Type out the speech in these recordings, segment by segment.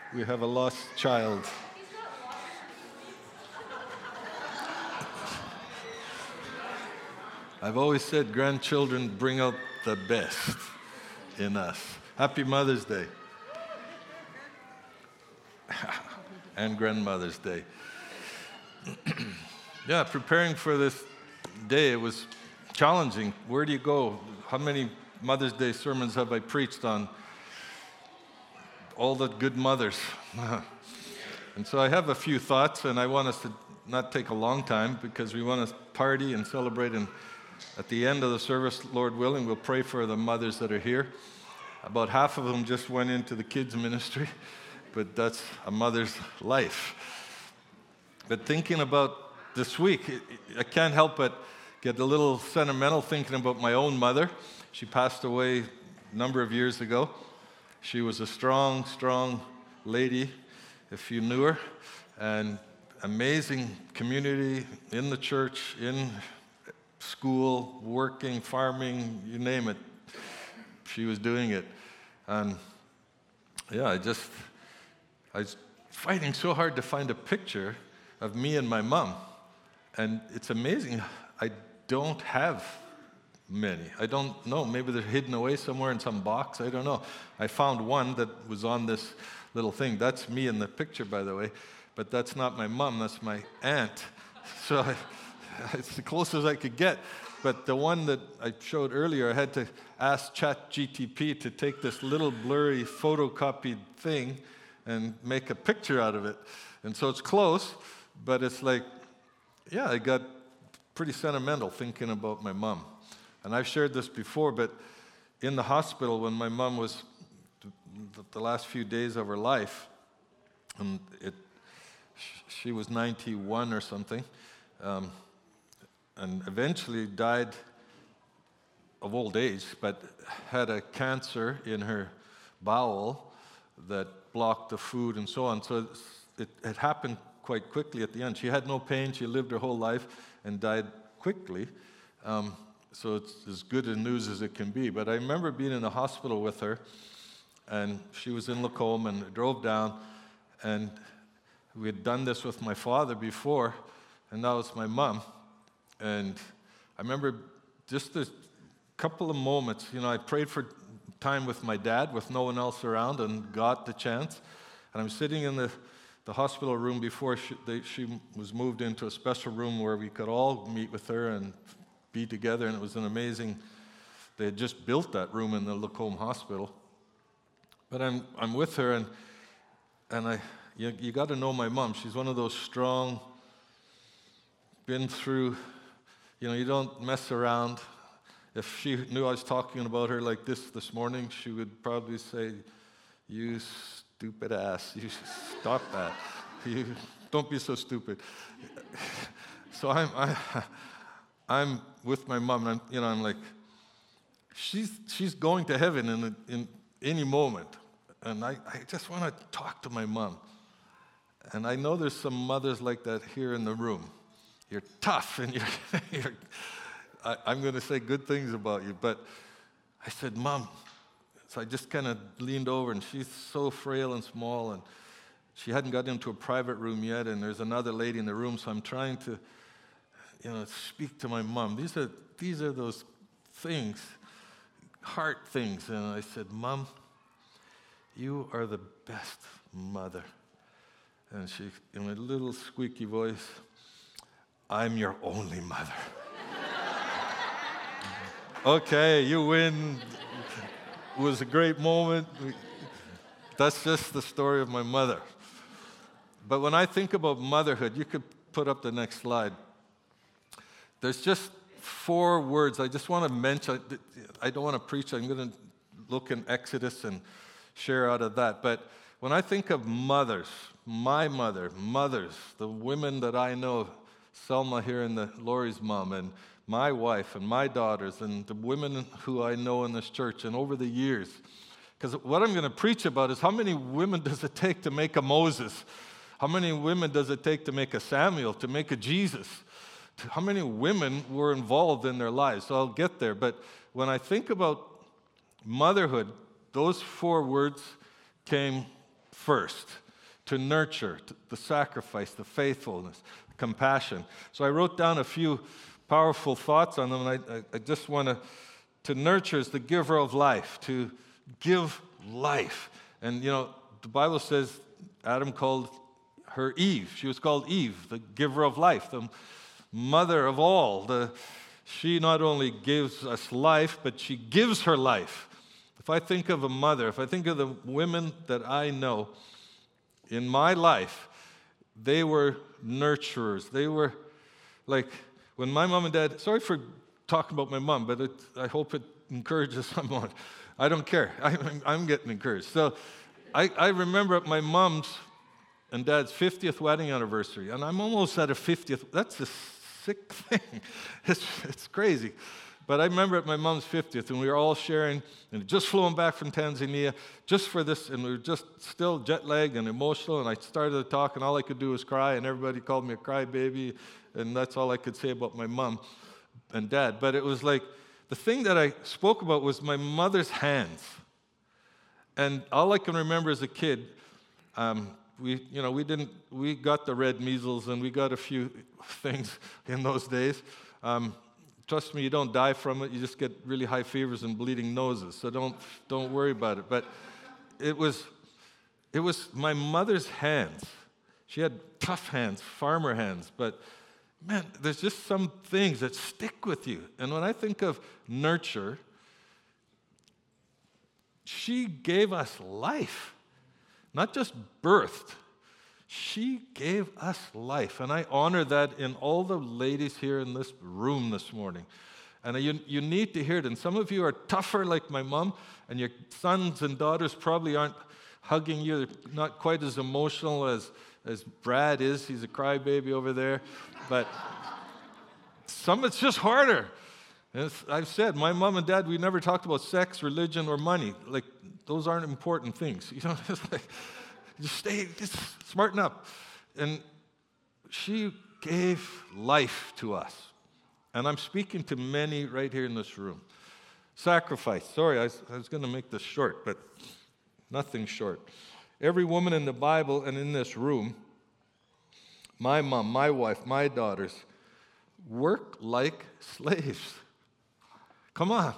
We have a lost child. I've always said grandchildren bring out the best in us. Happy Mother's Day. And Grandmother's Day. Yeah, preparing for this day, it was challenging. Where do you go? How many Mother's Day sermons have I preached on all the good mothers? And so I have a few thoughts, and I want us to not take a long time because we want to party and celebrate. And at the end of the service, Lord willing, we'll pray for the mothers that are here. About half of them just went into the kids' ministry, but that's a mother's life. But thinking about this week, I can't help but get a little sentimental thinking about my own mother. She passed away a number of years ago. She was a strong, strong lady, if you knew her, and amazing community in the church, in school, working, farming, you name it. She was doing it. And yeah, I was fighting so hard to find a picture of me and my mom. And it's amazing, I don't have many. I don't know, maybe they're hidden away somewhere in some box, I don't know. I found one that was on this little thing. That's me in the picture, by the way, but that's not my mom, that's my aunt. So it's the closest I could get. But the one that I showed earlier, I had to ask ChatGPT to take this little blurry photocopied thing and make a picture out of it. And so it's close, but it's like, yeah, I got pretty sentimental thinking about my mom. And I've shared this before, but in the hospital when my mom was the last few days of her life, and she was 91 or something, and eventually died of old age, but had a cancer in her bowel that blocked the food and so on. So it happened quite quickly at the end. She had no pain. She lived her whole life and died quickly. So it's as good a news as it can be. But I remember being in the hospital with her, and she was in Lacombe, and I drove down, and we had done this with my father before, and now it's my mom. And I remember just a couple of moments, I prayed for time with my dad with no one else around and got the chance. And I'm sitting in the hospital room before she was moved into a special room where we could all meet with her and be together, and it was an amazing, they had just built that room in the Lacombe Hospital. But I'm with her, and you got to know my mom. She's one of those strong, been through, you don't mess around. If she knew I was talking about her like this morning, she would probably say, "You stupid ass, you stop that. You don't be so stupid." So I'm with my mom, and I'm like, she's going to heaven in any moment, and I just want to talk to my mom. And I know there's some mothers like that here in the room. You're tough, and I'm going to say good things about you, but I said, "Mom." So I just kind of leaned over, and she's so frail and small, and she hadn't got into a private room yet, and there's another lady in the room, so I'm trying to, speak to my mom. These are those things, heart things. And I said, "Mom, you are the best mother." And she, in a little squeaky voice, "I'm your only mother." Okay, you win. It was a great moment. That's just the story of my mother. But when I think about motherhood, you could put up the next slide. There's just 4 words I just want to mention. I don't want to preach. I'm going to look in Exodus and share out of that. But when I think of mothers, my mother, mothers, the women that I know, Selma here and Lori's mom, and my wife and my daughters, and the women who I know in this church, and over the years. Because what I'm going to preach about is how many women does it take to make a Moses? How many women does it take to make a Samuel, to make a Jesus? How many women were involved in their lives? So I'll get there. But when I think about motherhood, those 4 words came first, to nurture, the sacrifice, the faithfulness, compassion. So I wrote down a few powerful thoughts on them, and I just want to nurture is the giver of life, to give life. And, the Bible says Adam called her Eve. She was called Eve, the giver of life, the mother of all. She not only gives us life, but she gives her life. If I think of a mother, if I think of the women that I know in my life, they were nurturers. They were like, when my mom and dad, sorry for talking about my mom, but I hope it encourages someone. I don't care. I'm getting encouraged. So I remember at my mom's and dad's 50th wedding anniversary, and I'm almost at a 50th. That's a sick thing. It's crazy. But I remember at my mom's 50th, and we were all sharing, and just flown back from Tanzania just for this, and we were just still jet-lagged and emotional, and I started to talk, and all I could do was cry, and everybody called me a crybaby, and that's all I could say about my mom and dad. But it was like, the thing that I spoke about was my mother's hands. And all I can remember as a kid, we got the red measles, and we got a few things in those days. Trust me, you don't die from it. You just get really high fevers and bleeding noses. So don't worry about it. But it was my mother's hands. She had tough hands, farmer hands. But man, there's just some things that stick with you. And when I think of nurture, she gave us life, not just birthed. She gave us life, and I honor that in all the ladies here in this room this morning. And you need to hear it. And some of you are tougher like my mom, and your sons and daughters probably aren't hugging you. They're not quite as emotional as Brad is. He's a crybaby over there. But some it's just harder. As I've said, my mom and dad, we never talked about sex, religion, or money. Like, those aren't important things. It's like, just smarten up. And she gave life to us. And I'm speaking to many right here in this room. Sacrifice. Sorry, I was going to make this short, but nothing short. Every woman in the Bible and in this room, my mom, my wife, my daughters, work like slaves. Come on.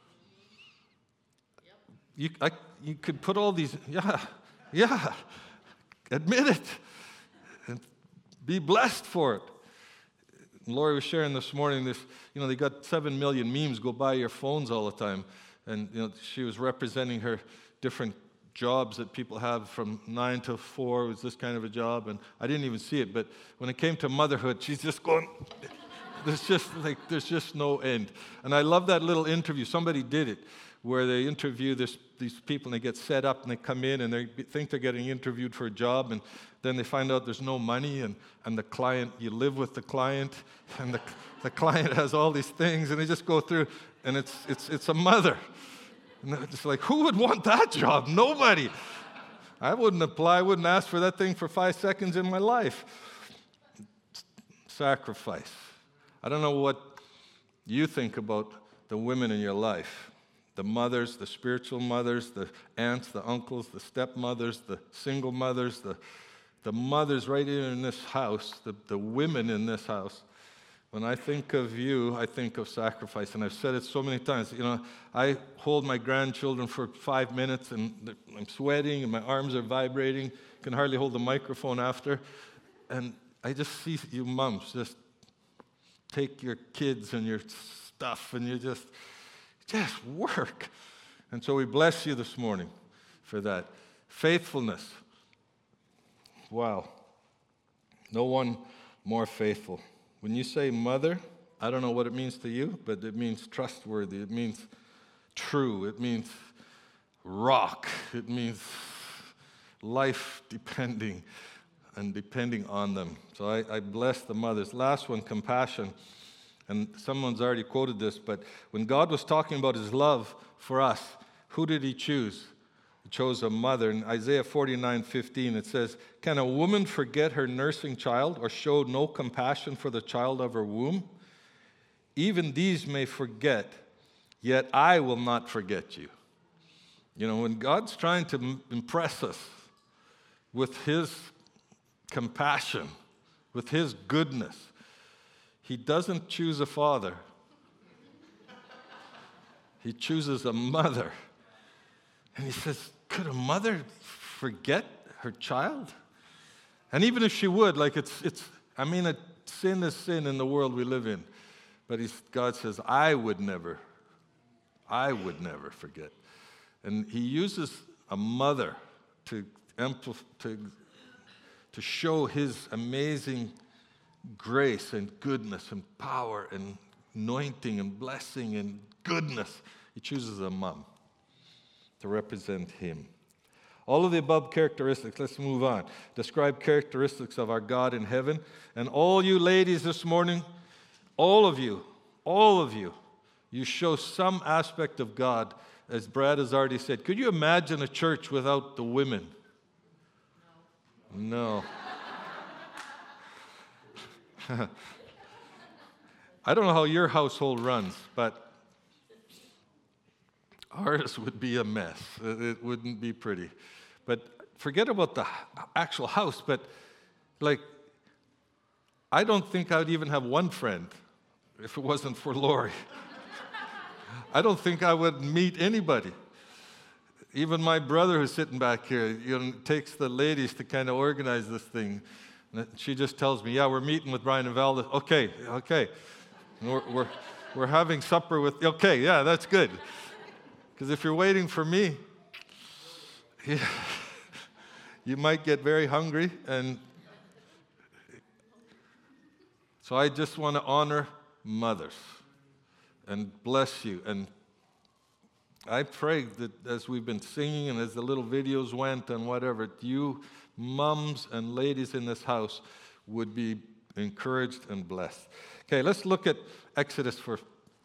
You could put all these, yeah, admit it, and be blessed for it. And Lori was sharing this morning this, they got 7 million memes go by your phones all the time. And, she was representing her different jobs that people have from 9 to 4 was this kind of a job. And I didn't even see it. But when it came to motherhood, she's just going, there's just no end. And I love that little interview. Somebody did it, where they interview these people, and they get set up, and they come in, and they think they're getting interviewed for a job, and then they find out there's no money, and the client, you live with the client, and the client has all these things, and they just go through, and it's a mother. And it's like, who would want that job? Nobody. I wouldn't apply, I wouldn't ask for that thing for 5 seconds in my life. Sacrifice. I don't know what you think about the women in your life. The mothers, the spiritual mothers, the aunts, the uncles, the stepmothers, the single mothers, the mothers right here in this house, the women in this house. When I think of you, I think of sacrifice. And I've said it so many times. I hold my grandchildren for 5 minutes, and I'm sweating, and my arms are vibrating. Can hardly hold the microphone after. And I just see you moms just take your kids and your stuff, and you just work. And so we bless you this morning for that. Faithfulness. Wow. No one more faithful. When you say mother, I don't know what it means to you, but it means trustworthy. It means true. It means rock. It means life depending and depending on them. So I bless the mothers. Last one, compassion. And someone's already quoted this, but when God was talking about his love for us, who did he choose? He chose a mother. In Isaiah 49:15, it says, "Can a woman forget her nursing child or show no compassion for the child of her womb? Even these may forget, yet I will not forget you." When God's trying to impress us, with his compassion, with his goodness. He doesn't choose a father. He chooses a mother. And he says, could a mother forget her child? And even if she would, like sin is sin in the world we live in. But God says, I would never forget. And he uses a mother to show his amazing grace and goodness and power and anointing and blessing and goodness. He chooses a mom to represent him. All of the above characteristics, let's move on, describe characteristics of our God in heaven. And all you ladies this morning, all of you, you show some aspect of God, as Brad has already said. Could you imagine a church without the women? No. I don't know how your household runs, but ours would be a mess. It wouldn't be pretty. But forget about the actual house, but I don't think I would even have one friend if it wasn't for Lori. I don't think I would meet anybody. Even my brother who's sitting back here, takes the ladies to kind of organize this thing. And she just tells me, yeah, we're meeting with Brian and Val. Okay. We're having supper with, okay, yeah, that's good. Because if you're waiting for me, you might get very hungry. And so I just want to honor mothers and bless you. And I pray that as we've been singing and as the little videos went and whatever, you mums and ladies in this house would be encouraged and blessed. Okay, let's look at Exodus for a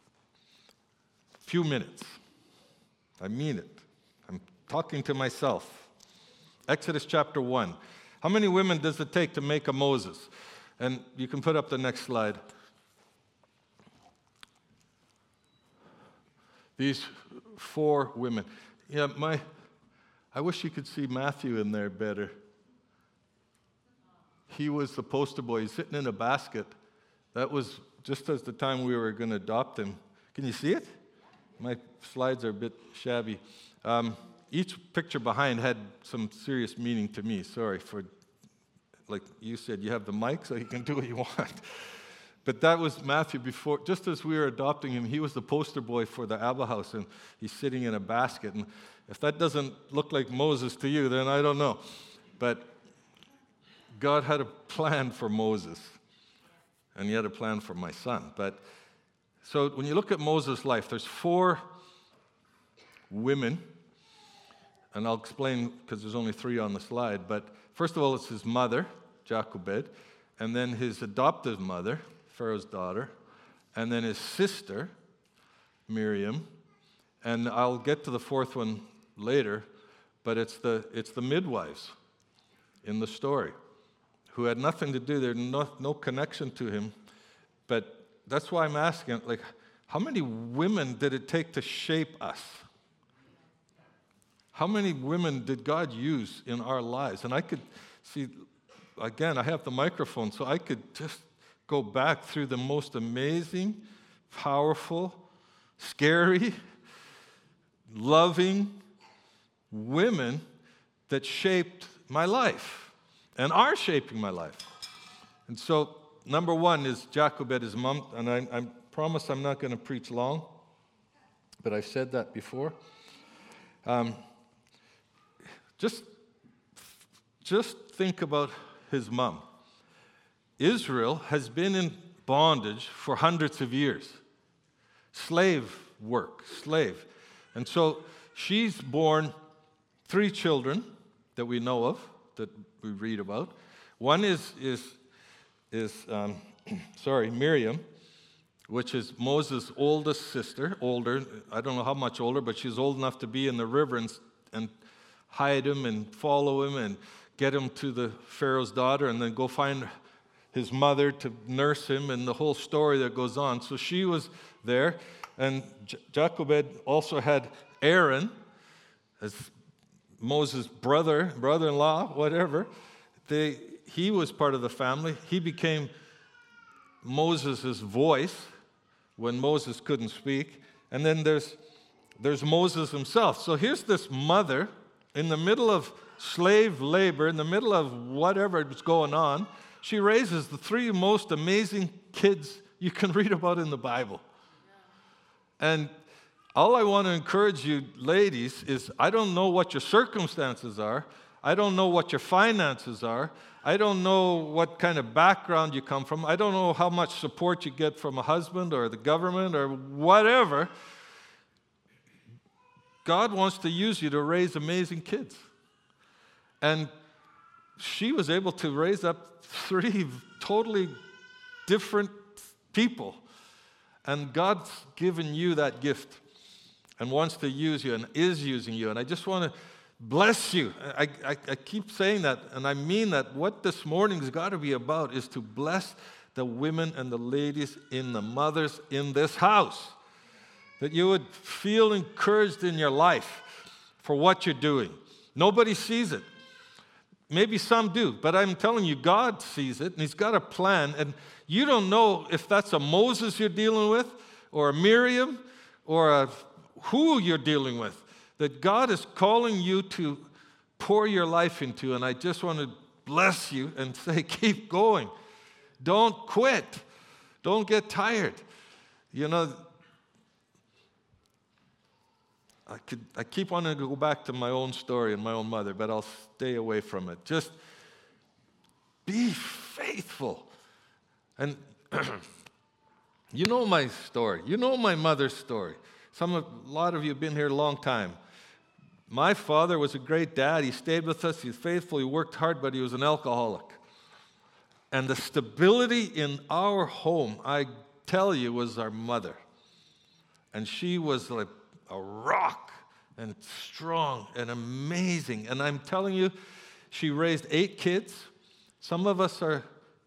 few minutes. I mean it. I'm talking to myself. Exodus chapter 1. How many women does it take to make a Moses? And you can put up the next slide. These 4 women. Yeah, I wish you could see Matthew in there better. He was the poster boy. He's sitting in a basket. That was just as the time we were going to adopt him. Can you see it? My slides are a bit shabby. Each picture behind had some serious meaning to me. Sorry for, like you said, you have the mic so you can do what you want. But that was Matthew before, just as we were adopting him, he was the poster boy for the Abba house, and he's sitting in a basket. And if that doesn't look like Moses to you, then I don't know. But God had a plan for Moses, and he had a plan for my son. But so when you look at Moses' life, there's 4 women, and I'll explain because there's only 3 on the slide. But first of all, it's his mother, Jochebed, and then his adoptive mother, Pharaoh's daughter, and then his sister, Miriam, and I'll get to the 4th one later, but it's the midwives in the story who had nothing to do, there's no connection to him, but that's why I'm asking, how many women did it take to shape us? How many women did God use in our lives? And I could see, again, I have the microphone, so I could just go back through the most amazing, powerful, scary, loving women that shaped my life and are shaping my life. And so, number 1 is Jochebed, his mom, and I promise I'm not going to preach long, but I've said that before. Just think about his mom. Israel has been in bondage for hundreds of years. Slave. And so she's born 3 children that we know of, that we read about. One is Miriam, which is Moses' oldest sister, older, I don't know how much older, but she's old enough to be in the river and hide him and follow him and get him to the Pharaoh's daughter and then go find his mother to nurse him and the whole story that goes on. So she was there. And Jochebed also had Aaron, as Moses' brother-in-law, whatever, he was part of the family. He became Moses' voice when Moses couldn't speak. And then there's Moses himself. So here's this mother in the middle of slave labor, in the middle of whatever is going on. She raises the 3 most amazing kids you can read about in the Bible. And all I want to encourage you, ladies, is I don't know what your circumstances are. I don't know what your finances are. I don't know what kind of background you come from. I don't know how much support you get from a husband or the government or whatever. God wants to use you to raise amazing kids. And she was able to raise up 3 totally different people. And God's given you that gift and wants to use you and is using you. And I just want to bless you. I keep saying that, and I mean that. What this morning's got to be about is to bless the women and the ladies and the mothers in this house. That you would feel encouraged in your life for what you're doing. Nobody sees it. Maybe some do, but I'm telling you, God sees it, and He's got a plan. And you don't know if that's a Moses you're dealing with, or a Miriam, or who you're dealing with. That God is calling you to pour your life into, and I just want to bless you and say, keep going. Don't quit. Don't get tired. You know, I keep wanting to go back to my own story and my own mother, but I'll stay away from it. Just be faithful. And you know my story. You know my mother's story. A lot of you have been here a long time. My father was a great dad. He stayed with us. He was faithful. He worked hard, but he was an alcoholic. And the stability in our home, I tell you, was our mother. And she was like a rock, and strong and amazing. And I'm telling you, she raised 8 kids. Some of us are...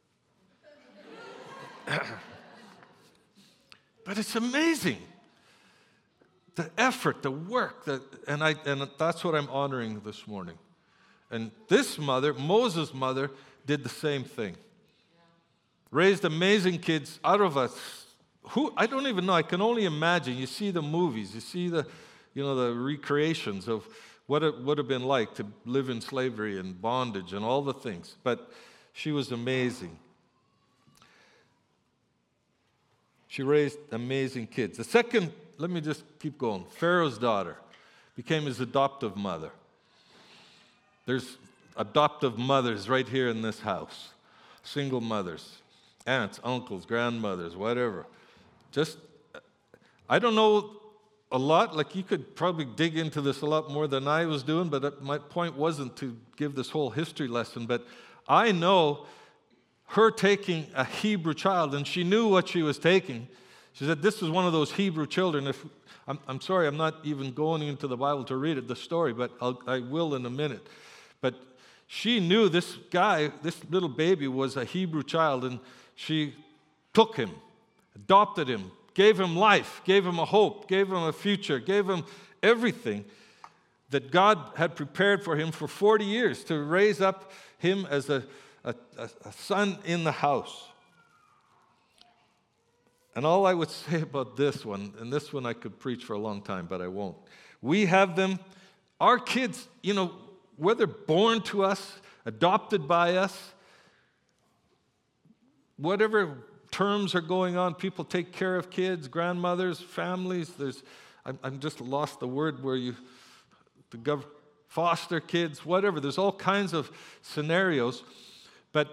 But it's amazing. The effort, the work, and that's what I'm honoring this morning. And this mother, Moses' mother, did the same thing. Raised amazing kids out of us. I don't even know. I can only imagine. You see the movies. You see the recreations of what it would have been like to live in slavery and bondage and all the things. But she was amazing. She raised amazing kids. The second, let me just keep going. Pharaoh's daughter became his adoptive mother. There's adoptive mothers right here in this house. Single mothers, aunts, uncles, grandmothers, whatever. I don't know a lot. Like, you could probably dig into this a lot more than I was doing, but my point wasn't to give this whole history lesson. But I know her taking a Hebrew child, and she knew what she was taking. She said, this is one of those Hebrew children. I'm sorry, I'm not even going into the Bible to read it, the story, but I will in a minute. But she knew this guy, this little baby, was a Hebrew child, and she took him, adopted him, gave him life, gave him a hope, gave him a future, gave him everything that God had prepared for him for 40 years to raise up him as a son in the house. And all I would say about this one, and this one I could preach for a long time, but I won't. We have them, our kids, whether born to us, adopted by us, whatever terms are going on, people take care of kids, grandmothers, families. I'm just lost the word where foster kids, whatever. There's all kinds of scenarios. But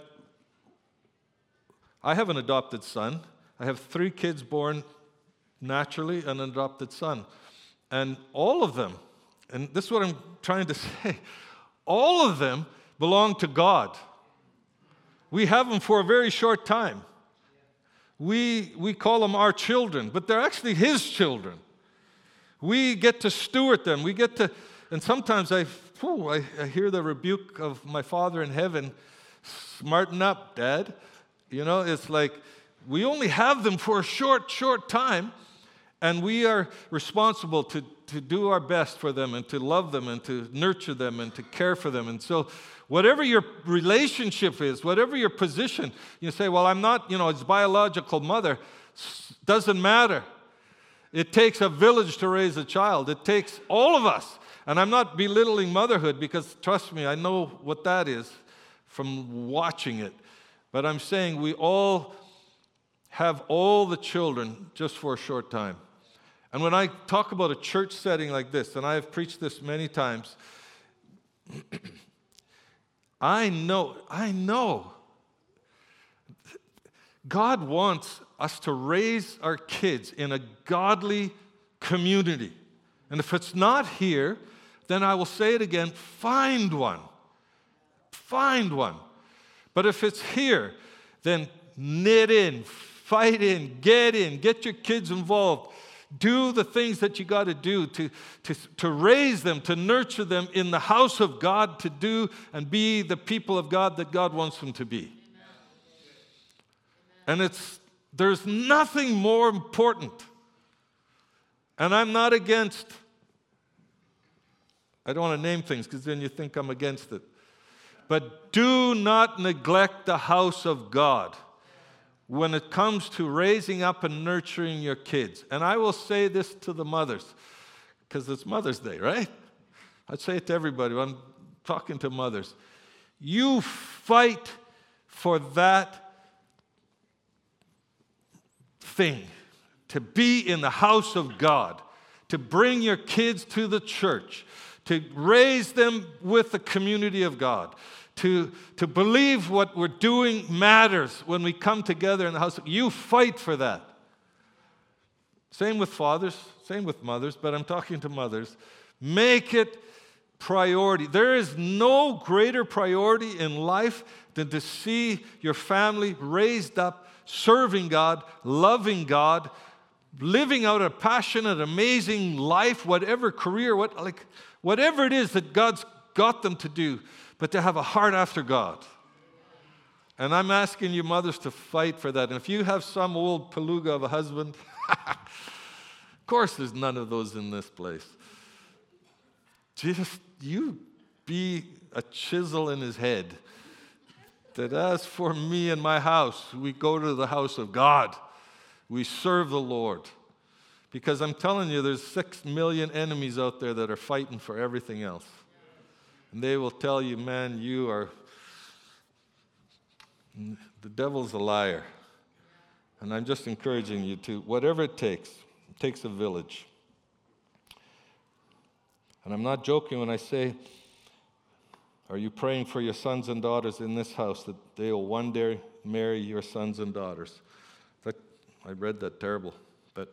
I have an adopted son. I have 3 kids born naturally, and an adopted son. And all of them, and this is what I'm trying to say, all of them belong to God. We have them for a very short time. We call them our children, but they're actually His children. We get to steward them. We get to, and sometimes I hear the rebuke of my Father in heaven, smarten up, Dad. It's like we only have them for a short time, And we are responsible to do our best for them and to love them and to nurture them and to care for them. And so whatever your relationship is, whatever your position, you say, well, I'm not, it's biological mother. Doesn't matter. It takes a village to raise a child. It takes all of us. And I'm not belittling motherhood because, trust me, I know what that is from watching it. But I'm saying we all have all the children just for a short time. And when I talk about a church setting like this, and I have preached this many times, I know God wants us to raise our kids in a godly community. And if it's not here, then I will say it again, find one. Find one. But if it's here, then knit in, fight in, get your kids involved. Do the things that you got to do to raise them, to nurture them in the house of God, to do and be the people of God that God wants them to be. And there's nothing more important. And I'm not against, I don't want to name things because then you think I'm against it. But do not neglect the house of God when it comes to raising up and nurturing your kids. And I will say this to the mothers, because it's Mother's Day, right? I'd say it to everybody, but I'm talking to mothers. You fight for that thing, to be in the house of God, to bring your kids to the church, to raise them with the community of God, to believe what we're doing matters when we come together in the house. You fight for that. Same with fathers, same with mothers, but I'm talking to mothers. Make it priority. There is no greater priority in life than to see your family raised up, serving God, loving God, living out a passionate, amazing life, whatever career, whatever it is that God's got them to do, but to have a heart after God. And I'm asking you mothers to fight for that. And if you have some old beluga of a husband, of course there's none of those in this place. Just you be a chisel in his head. That as for me and my house, we go to the house of God. We serve the Lord. Because I'm telling you, there's 6 million enemies out there that are fighting for everything else. And they will tell you, man, the devil's a liar. And I'm just encouraging you to, whatever it takes a village. And I'm not joking when I say, are you praying for your sons and daughters in this house that they will one day marry your sons and daughters? I read that terrible. But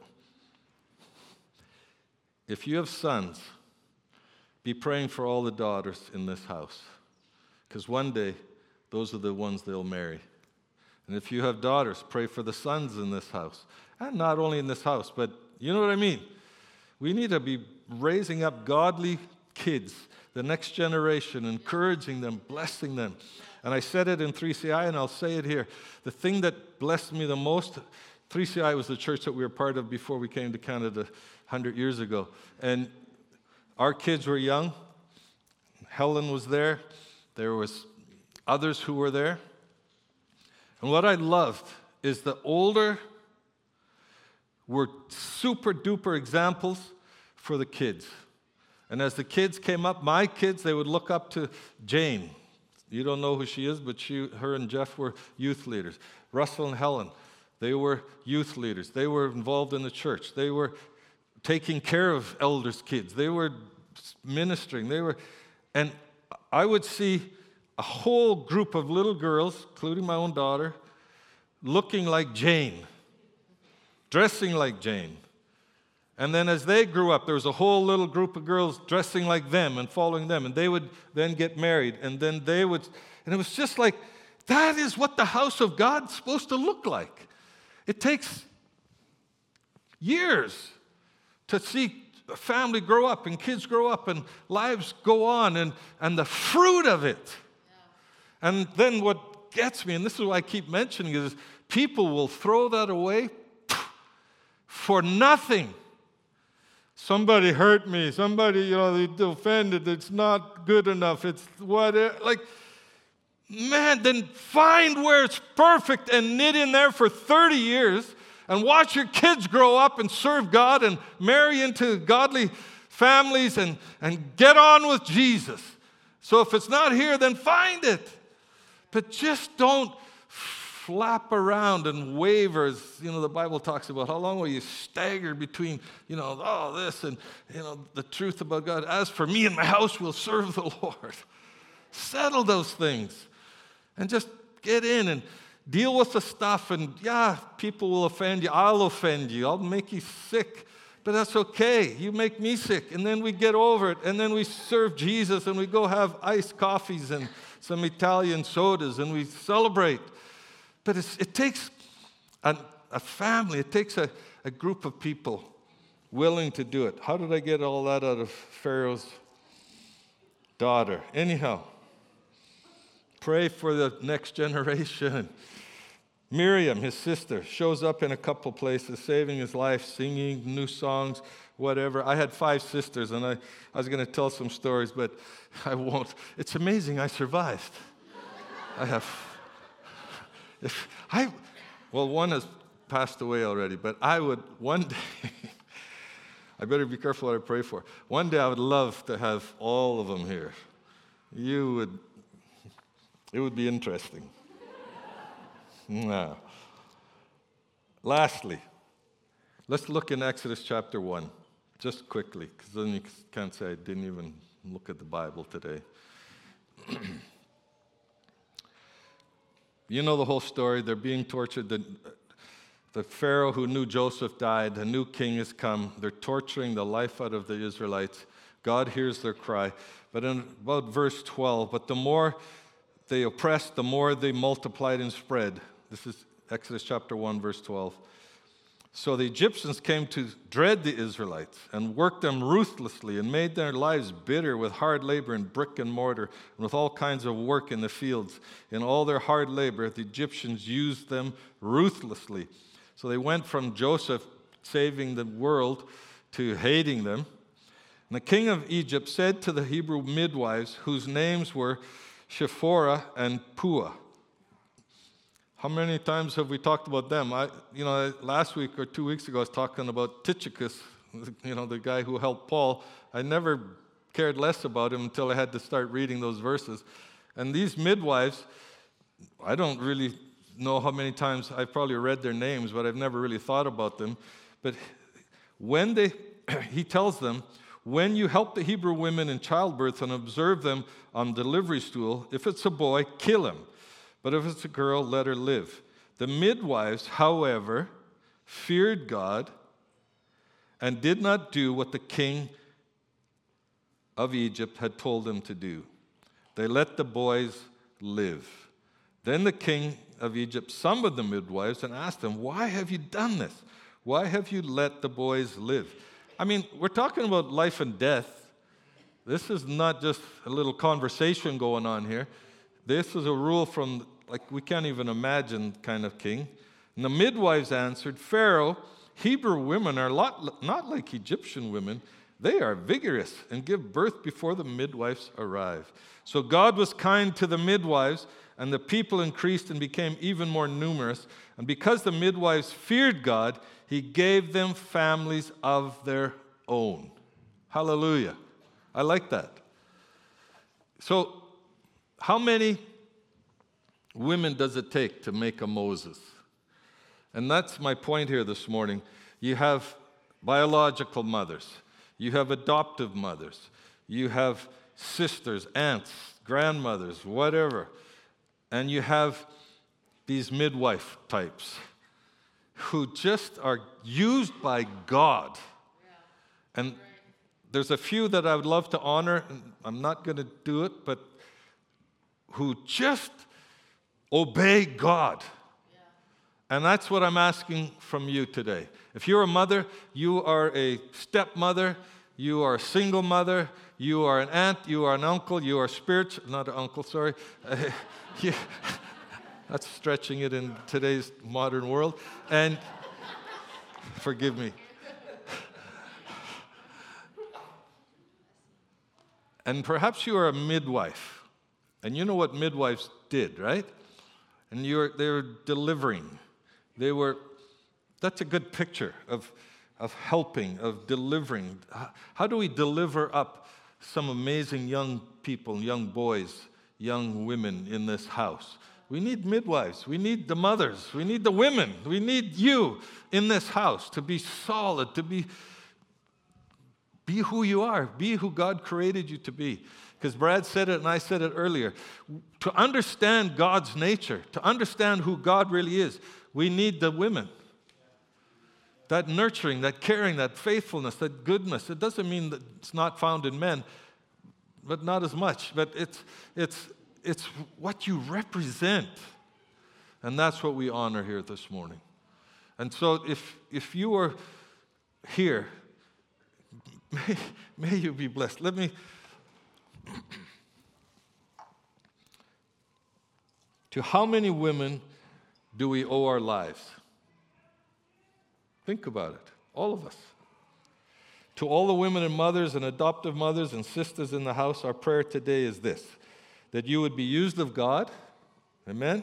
if you have sons, be praying for all the daughters in this house. Because one day, those are the ones they'll marry. And if you have daughters, pray for the sons in this house. And not only in this house, but you know what I mean? We need to be raising up godly kids, the next generation, encouraging them, blessing them. And I said it in 3CI, and I'll say it here. The thing that blessed me the most, 3CI was the church that we were part of before we came to Canada 100 years ago. And our kids were young. Helen was there. There was others who were there. And what I loved is the older were super duper examples for the kids. And as the kids came up, my kids, they would look up to Jane. You don't know who she is, but her and Jeff were youth leaders. Russell and Helen, they were youth leaders. They were involved in the church. They were taking care of elders' kids. They were ministering. And I would see a whole group of little girls, including my own daughter, looking like Jane, dressing like Jane. And then as they grew up, there was a whole little group of girls dressing like them and following them. And they would then get married. And then and it was just like, that is what the house of God's supposed to look like. It takes years to see a family grow up and kids grow up and lives go on and the fruit of it. Yeah. And then what gets me, and this is why I keep mentioning it, is people will throw that away for nothing. Somebody hurt me. Somebody, they offended. It's not good enough. It's whatever. Like, man, then find where it's perfect and knit in there for 30 years and watch your kids grow up and serve God and marry into godly families and get on with Jesus. So if it's not here, then find it. But just don't flap around and waver. The Bible talks about how long will you stagger between, this and, the truth about God. As for me and my house, we'll serve the Lord. Settle those things and just get in and deal with the stuff. And yeah, people will offend you. I'll offend you. I'll make you sick. But that's okay. You make me sick. And then we get over it. And then we serve Jesus and we go have iced coffees and some Italian sodas and we celebrate. But it takes a family. It takes a group of people willing to do it. How did I get all that out of Pharaoh's daughter? Anyhow, pray for the next generation. Miriam, his sister, shows up in a couple places, saving his life, singing new songs, whatever. I had 5 sisters, and I was going to tell some stories, but I won't. It's amazing I survived. One has passed away already, but I would one day, I better be careful what I pray for. One day I would love to have all of them here. It would be interesting. No. Lastly, let's look in Exodus chapter 1, just quickly, because then you can't say I didn't even look at the Bible today. You know the whole story. They're being tortured. The Pharaoh who knew Joseph died. A new king has come. They're torturing the life out of the Israelites. God hears their cry. But in about verse 12, but the more they oppressed, the more they multiplied and spread. This is Exodus chapter 1, verse 12. So the Egyptians came to dread the Israelites and worked them ruthlessly and made their lives bitter with hard labor in brick and mortar and with all kinds of work in the fields. In all their hard labor, the Egyptians used them ruthlessly. So they went from Joseph saving the world to hating them. And the king of Egypt said to the Hebrew midwives, whose names were Shiphrah and Puah. How many times have we talked about them? Last week or 2 weeks ago, I was talking about Tychicus, the guy who helped Paul. I never cared less about him until I had to start reading those verses. And these midwives, I don't really know how many times I've probably read their names, but I've never really thought about them. But he tells them, when you help the Hebrew women in childbirth and observe them on delivery stool, if it's a boy, kill him. But if it's a girl, let her live. The midwives, however, feared God and did not do what the king of Egypt had told them to do. They let the boys live. Then the king of Egypt summoned the midwives and asked them, why have you done this? Why have you let the boys live? I mean, we're talking about life and death. This is not just a little conversation going on here. This is a rule from, we can't even imagine kind of king. And the midwives answered, Pharaoh, Hebrew women are not like Egyptian women. They are vigorous and give birth before the midwives arrive. So God was kind to the midwives, and the people increased and became even more numerous. And because the midwives feared God, he gave them families of their own. Hallelujah. I like that. So, how many women does it take to make a Moses? And that's my point here this morning. You have biological mothers. You have adoptive mothers. You have sisters, aunts, grandmothers, whatever. And you have these midwife types who just are used by God. And there's a few that I would love to honor, and I'm not going to do it, but who just obey God. And that's what I'm asking from you today. If you're a mother, you are a stepmother, you are a single mother, you are an aunt, you are an uncle, you are spiritual, not an uncle, sorry. That's stretching it in today's modern world. And Forgive me. And perhaps you are a midwife, and you know what midwives did, right? And they were delivering. That's a good picture of helping, of delivering. How do we deliver up some amazing young people, young boys, young women in this house? We need midwives. We need the mothers. We need the women. We need you in this house to be solid, to be who you are. Be who God created you to be. Because Brad said it and I said it earlier. To understand God's nature, to understand who God really is, we need the women. That nurturing, that caring, that faithfulness, that goodness. It doesn't mean that it's not found in men, but not as much. But it's what you represent. And that's what we honor here this morning. And so if you are here, may you be blessed. To how many women do we owe our lives? Think about it, all of us. To all the women and mothers and adoptive mothers and sisters in the house, our prayer today is this, that you would be used of God, amen?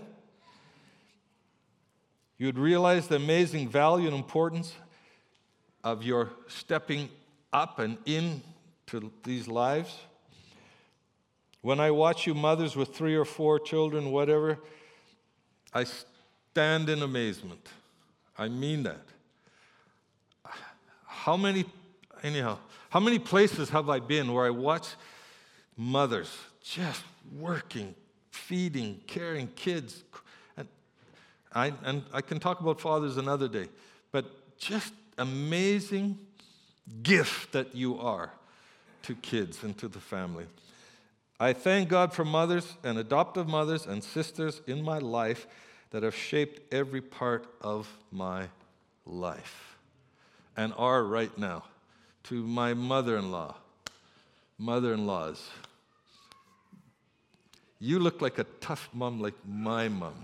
You would realize the amazing value and importance of your stepping up and into these lives. When I watch you mothers with 3 or 4 children, whatever, I stand in amazement. I mean that. How many places have I been where I watch mothers just working, feeding, caring kids? And I can talk about fathers another day, but just amazing gift that you are to kids and to the family. I thank God for mothers and adoptive mothers and sisters in my life that have shaped every part of my life and are right now. To my mother-in-law, mother-in-laws, you look like a tough mom like my mom.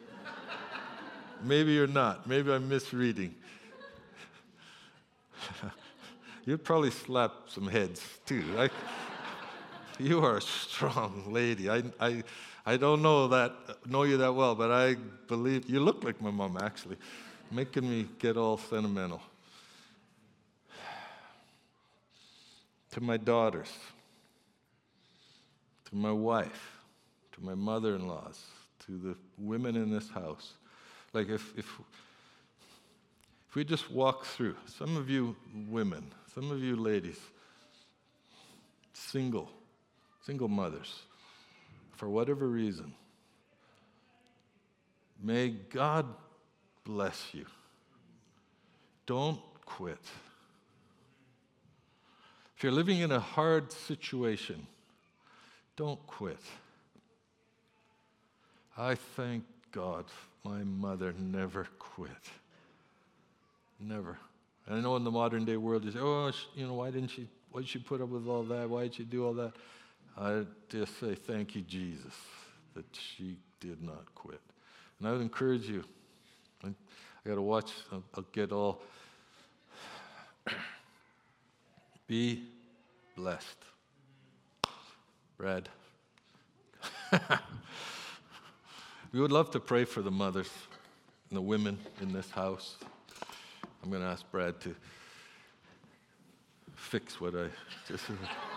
Maybe you're not. Maybe I'm misreading. You'd probably slap some heads too. You are a strong lady. I don't know you that well, but I believe you look like my mom, actually, making me get all sentimental. To my daughters, to my wife, to my mother-in-laws, to the women in this house. Like if we just walk through, some of you women, some of you ladies, single mothers, for whatever reason, may God bless you. Don't quit. If you're living in a hard situation, don't quit. I thank God my mother never quit. Never. And I know in the modern day world, you say, why did she put up with all that? Why did she do all that? I just say, thank you, Jesus, that she did not quit. And I would encourage you, I got to watch, I'll get all, be blessed. Brad. We would love to pray for the mothers and the women in this house. I'm going to ask Brad to fix what I just